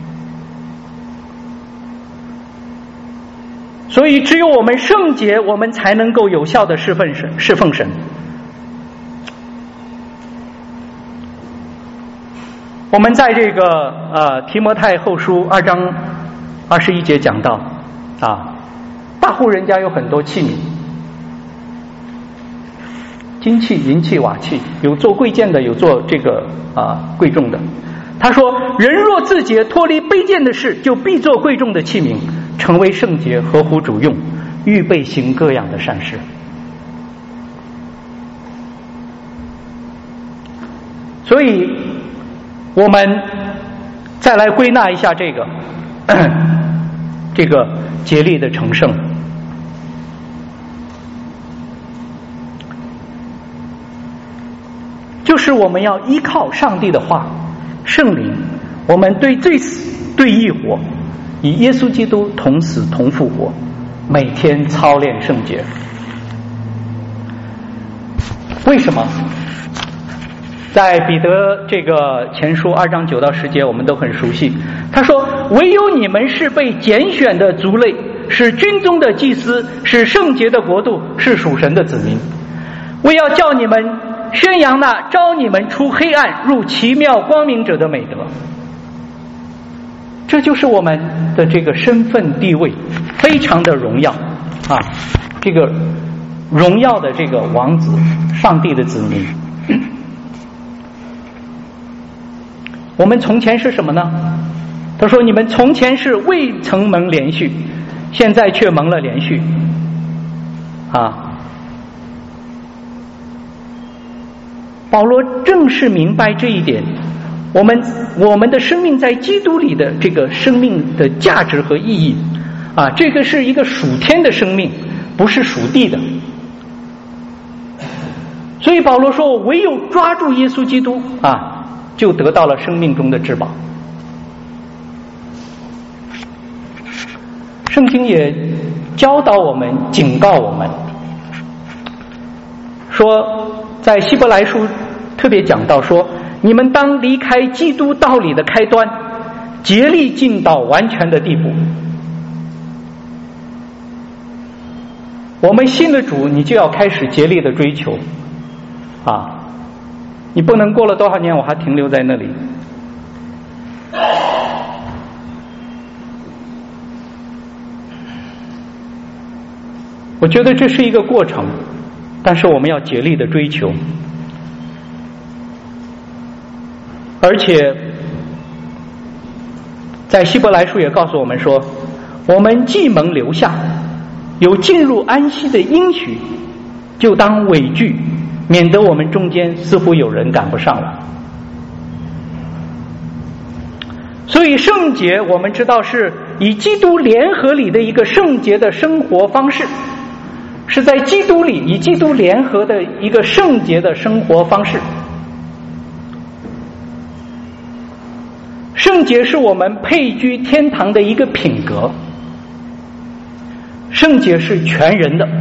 所以只有我们圣洁，我们才能够有效的侍奉神。我们在这个提摩太后书2章21节讲到啊，大户人家有很多器皿，金器、银器、瓦器，有做贵贱的，有做这个贵重的。他说，人若自洁，脱离卑贱的事，就必做贵重的器皿，成为圣洁，合乎主用，预备行各样的善事。所以我们再来归纳一下这个竭力的成圣。就是我们要依靠上帝的话，圣灵，我们对罪死对义活，以耶稣基督同死同复活，每天操练圣洁。为什么？ 在彼得这个前书2章9到10节，我们都很熟悉。他说：“唯有你们是被拣选的族类，是军中的祭司，是圣洁的国度，是属神的子民。为要叫你们宣扬那召你们出黑暗入奇妙光明者的美德。”这就是我们的这个身份地位，非常的荣耀啊！这个荣耀的这个王子，上帝的子民。我们从前是什么呢？他说：“你们从前是未曾蒙连续，现在却蒙了连续。”啊！保罗正是明白这一点。我们的生命在基督里的这个生命的价值和意义啊，这个是一个属天的生命，不是属地的。所以保罗说：“我唯有抓住耶稣基督啊，就得到了生命中的至宝。”圣经也教导我们，警告我们说，在希伯来书特别讲到说，你们当离开基督道理的开端，竭力进到完全的地步。我们信了主，你就要开始竭力的追求啊！你不能过了多少年我还停留在那里。我觉得这是一个过程，但是我们要竭力的追求。而且在希伯来书也告诉我们说，我们既蒙留下，有进入安息的应许，就当畏惧，免得我们中间似乎有人赶不上了。所以圣洁我们知道是以基督联合里的一个圣洁的生活方式，是在基督里以基督联合的一个圣洁的生活方式。圣洁是我们配居天堂的一个品格，圣洁是全人的。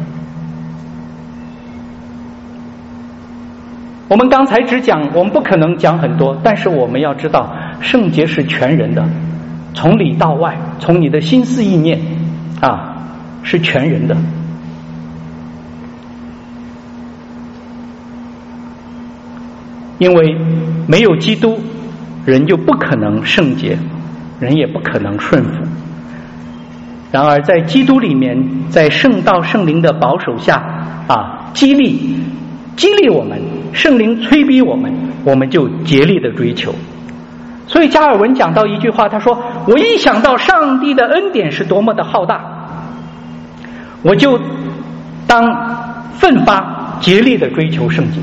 我们刚才只讲，我们不可能讲很多，但是我们要知道，圣洁是全人的，从里到外，从你的心思意念啊，是全人的。因为没有基督，人就不可能圣洁，人也不可能顺服。然而在基督里面，在圣道圣灵的保守下啊，激励我们，圣灵催逼我们，我们就竭力的追求。所以加尔文讲到一句话，他说：“我一想到上帝的恩典是多么的浩大，我就当奋发竭力的追求圣洁。”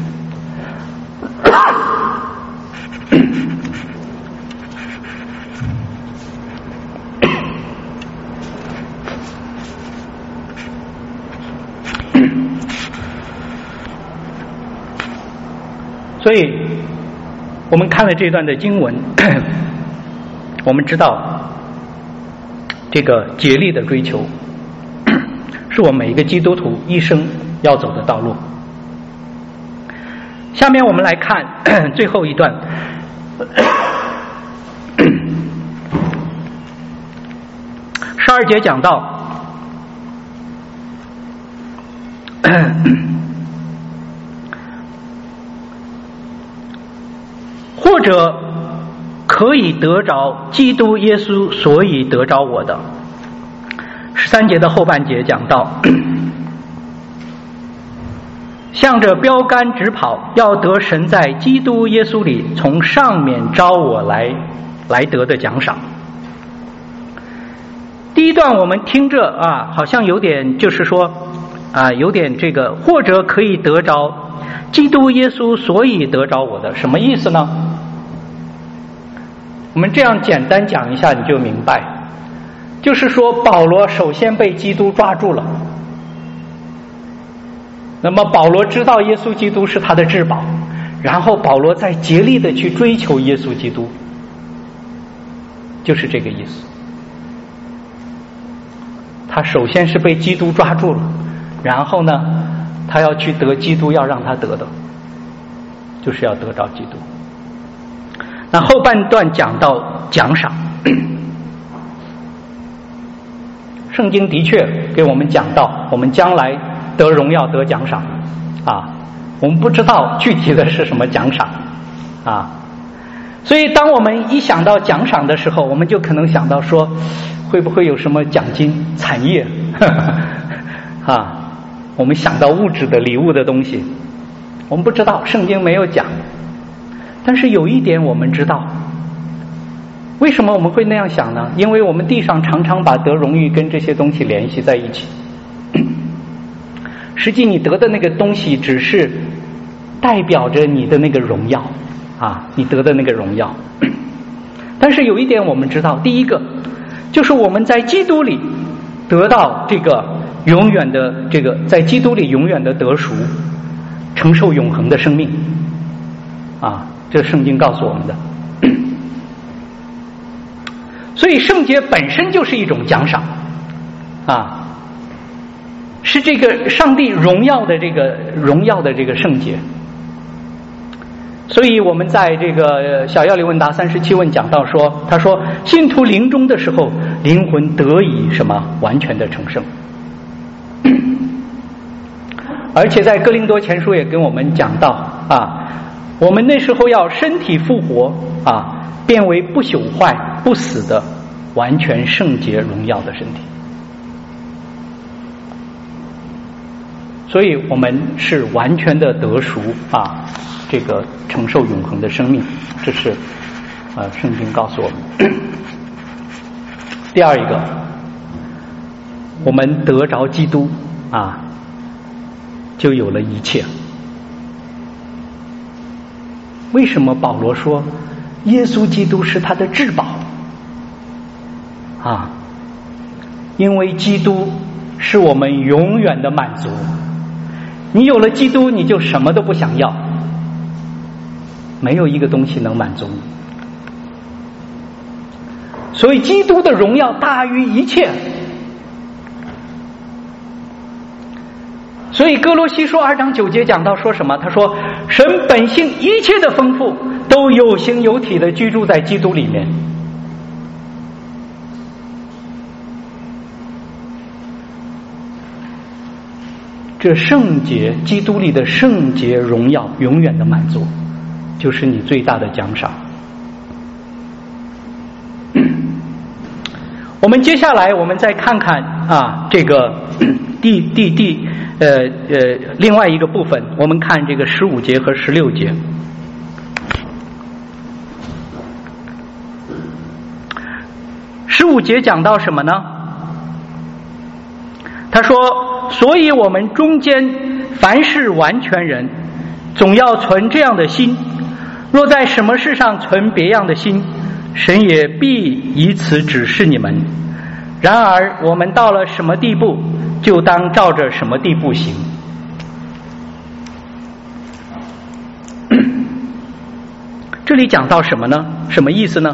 所以我们看了这段的经文，我们知道这个竭力的追求是我们每一个基督徒一生要走的道路。下面我们来看最后一段12节讲到或者可以得着基督耶稣所以得着我的。13节的后半节讲到向着标杆直跑，要得神在基督耶稣里从上面招我来得的奖赏。第一段我们听着啊，好像有点就是说啊，有点这个或者可以得着基督耶稣所以得着我的，什么意思呢？我们这样简单讲一下你就明白，就是说保罗首先被基督抓住了，那么保罗知道耶稣基督是他的至宝，然后保罗再竭力的去追求耶稣基督，就是这个意思。他首先是被基督抓住了，然后呢他要去得基督要让他得的。 就是要得着基督。那后半段讲到奖赏，圣经的确给我们讲到我们将来得荣耀得奖赏啊，我们不知道具体的是什么奖赏啊，所以当我们一想到奖赏的时候，我们就可能想到说会不会有什么奖金产业啊，我们想到物质的礼物的东西，我们不知道，圣经没有讲。但是有一点我们知道，为什么我们会那样想呢？因为我们地上常常把得荣誉跟这些东西联系在一起，实际你得的那个东西只是代表着你的那个荣耀啊，你得的那个荣耀。但是有一点我们知道，第一个就是我们在基督里得到这个永远的这个在基督里永远的得赎，承受永恒的生命啊，这是圣经告诉我们的。所以圣洁本身就是一种奖赏啊，是这个上帝荣耀的这个圣洁。所以我们在这个小要理问答37问讲到说，他说信徒临终的时候，灵魂得以什么完全的成圣。而且在哥林多前书也跟我们讲到啊，我们那时候要身体复活啊，变为不朽坏不死的完全圣洁荣耀的身体。所以我们是完全的得赎啊，这个承受永恒的生命，这是圣经告诉我们。第二一个，我们得着基督啊，就有了一切。为什么保罗说耶稣基督是他的至宝啊？因为基督是我们永远的满足。你有了基督，你就什么都不想要，没有一个东西能满足你。所以基督的荣耀大于一切。所以哥罗西书2章9节讲到说什么？他说神本性一切的丰富都有形有体的居住在基督里面。这圣洁，基督里的圣洁荣耀永远的满足，就是你最大的奖赏。我们接下来我们再看看啊，这个另外一个部分，我们看这个15节和16节。15节讲到什么呢？他说所以我们中间凡是完全人，总要存这样的心，若在什么事上存别样的心，神也必以此指示你们。然而我们到了什么地步，就当照着什么地步行。这里讲到什么呢？什么意思呢？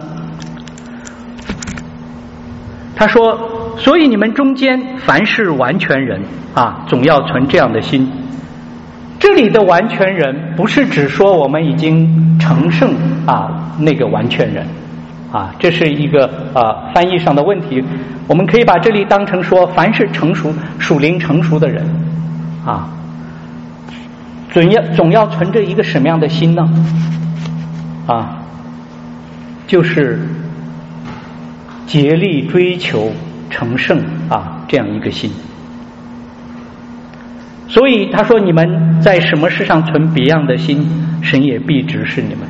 他说所以你们中间凡是完全人啊，总要存这样的心。这里的完全人不是指说我们已经成圣啊那个完全人啊，这是一个翻译上的问题。我们可以把这里当成说凡是成熟属灵成熟的人啊，总要存着一个什么样的心呢？啊，就是竭力追求成圣啊，这样一个心。所以他说你们在什么事上存别样的心，神也必指示你们。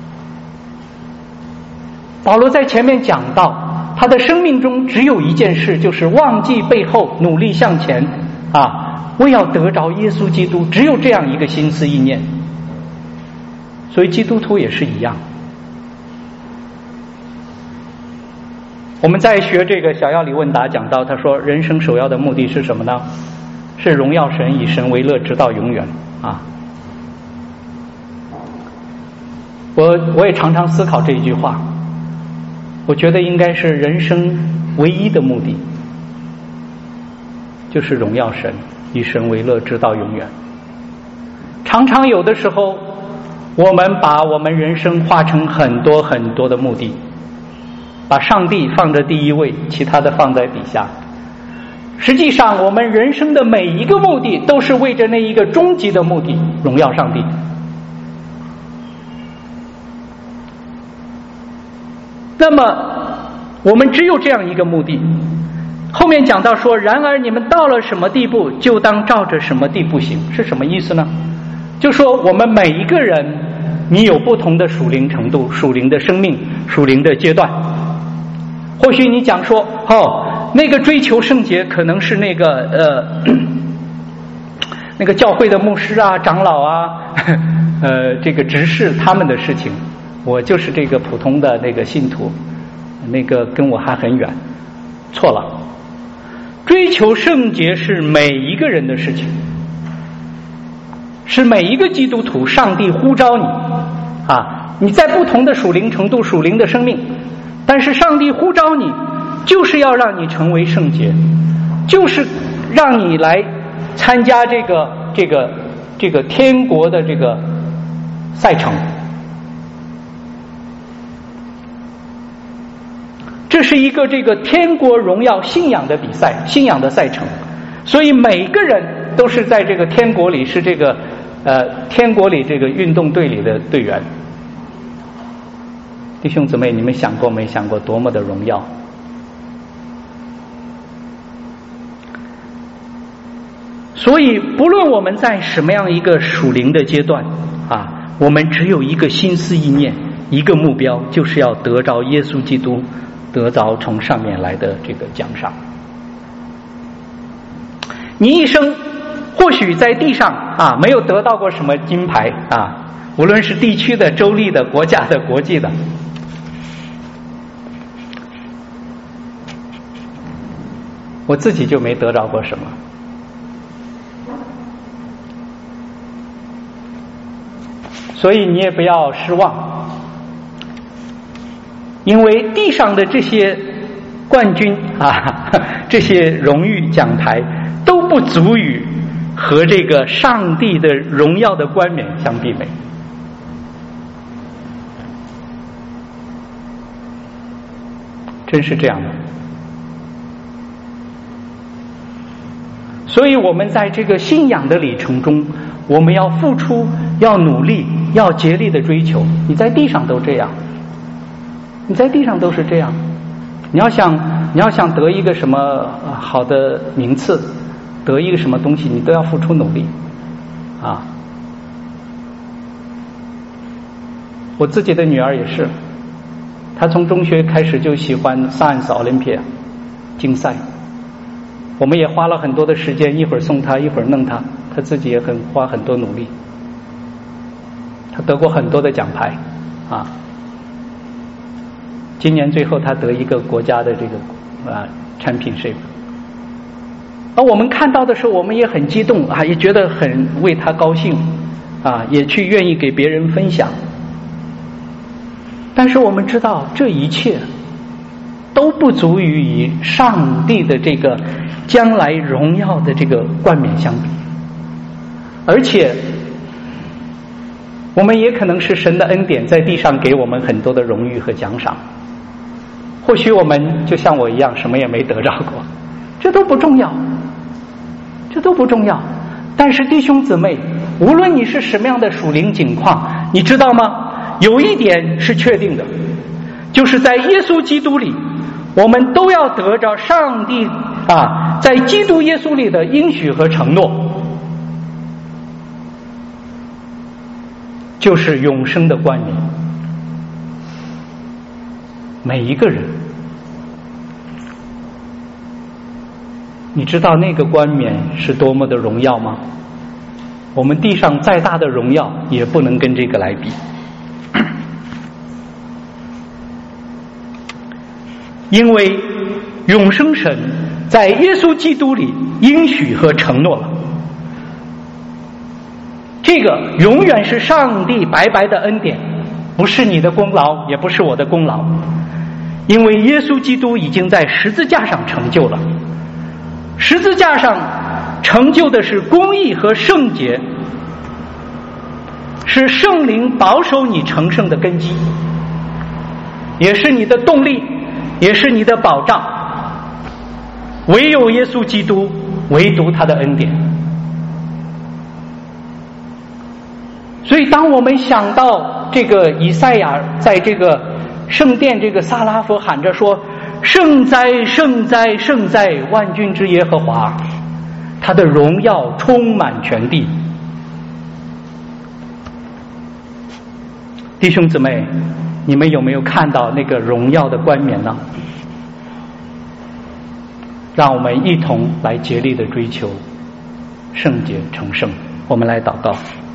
保罗在前面讲到他的生命中只有一件事，就是忘记背后，努力向前啊，为要得着耶稣基督，只有这样一个心思意念。所以基督徒也是一样。我们在学这个小要理问答讲到，他说人生首要的目的是什么呢？是荣耀神，以神为乐，直到永远啊。我也常常思考这一句话，我觉得应该是人生唯一的目的，就是荣耀神，以神为乐，直到永远。常常有的时候我们把我们人生化成很多很多的目的，把上帝放在第一位，其他的放在底下。实际上我们人生的每一个目的都是为着那一个终极的目的，荣耀上帝。那么我们只有这样一个目的。后面讲到说，然而你们到了什么地步，就当照着什么地步行，是什么意思呢？就说我们每一个人，你有不同的属灵程度、属灵的生命、属灵的阶段。或许你讲说，那个追求圣洁可能是那个那个教会的牧师啊、长老啊、这个执事他们的事情，我就是这个普通的那个信徒，那个跟我还很远。错了，追求圣洁是每一个人的事情，是每一个基督徒，上帝呼召你啊，你在不同的属灵程度、属灵的生命，但是上帝呼召你，就是要让你成为圣洁，就是让你来参加这个天国的这个赛程。这是一个这个天国荣耀信仰的比赛，信仰的赛程。所以每个人都是在这个天国里，是这个天国里这个运动队里的队员。弟兄姊妹，你们想过没想过多么的荣耀？所以不论我们在什么样一个属灵的阶段啊，我们只有一个心思意念，一个目标，就是要得着耶稣基督，得着从上面来的这个奖赏。你一生或许在地上啊没有得到过什么金牌啊，无论是地区的、州立的、国家的、国际的，我自己就没得着过什么。所以你也不要失望，因为地上的这些冠军啊，这些荣誉奖牌都不足以和这个上帝的荣耀的冠冕相媲美。真是这样的。所以我们在这个信仰的里程中，我们要付出，要努力，要竭力的追求。你在地上都这样，你在地上都是这样。你要想得一个什么好的名次，得一个什么东西，你都要付出努力啊。我自己的女儿也是，她从中学开始就喜欢 Science Olympia 竞赛，我们也花了很多的时间，一会儿送她，一会儿弄她，她自己也花很多努力。她得过很多的奖牌啊。今年最后她得一个国家的这个championship。而我们看到的时候，我们也很激动啊，也觉得很为她高兴啊，也去愿意给别人分享。但是我们知道，这一切都不足以与上帝的这个将来荣耀的这个冠冕相比。而且我们也可能是神的恩典，在地上给我们很多的荣誉和奖赏。或许我们就像我一样，什么也没得着过，这都不重要，这都不重要。但是弟兄姊妹，无论你是什么样的属灵境况，你知道吗？有一点是确定的，就是在耶稣基督里，我们都要得着上帝在基督耶稣里的应许和承诺，就是永生的冠冕。每一个人，你知道那个冠冕是多么的荣耀吗？我们地上再大的荣耀也不能跟这个来比。因为永生神在耶稣基督里应许和承诺了，这个永远是上帝白白的恩典，不是你的功劳，也不是我的功劳。因为耶稣基督已经在十字架上成就了，十字架上成就的是公义和圣洁， 是圣灵保守你成圣的根基，也是你的动力，也是你的保障。唯有耶稣基督，唯独他的恩典。所以当我们想到这个以赛亚在这个圣殿这个撒拉弗喊着说，圣哉圣哉圣哉，万军之耶和华，他的荣耀充满全地。弟兄姊妹，你们有没有看到那个荣耀的冠冕呢？让我们一同来竭力的追求圣洁成圣。我们来祷告。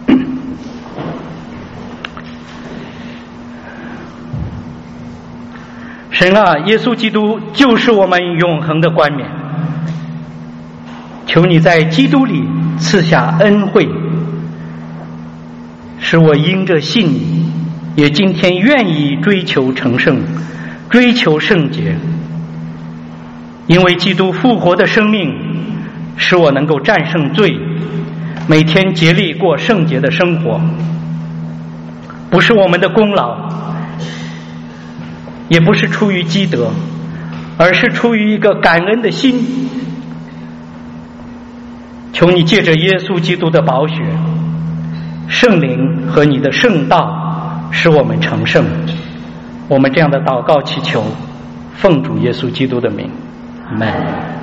神啊，耶稣基督就是我们永恒的冠冕，求你在基督里赐下恩惠，使我因着信你，也今天愿意追求成圣，追求圣洁。因为基督复活的生命使我能够战胜罪，每天竭力过圣洁的生活，不是我们的功劳，也不是出于积德，而是出于一个感恩的心。求你借着耶稣基督的宝血、圣灵和你的圣道使我们成圣。我们这样的祷告祈求，奉主耶稣基督的名，阿们。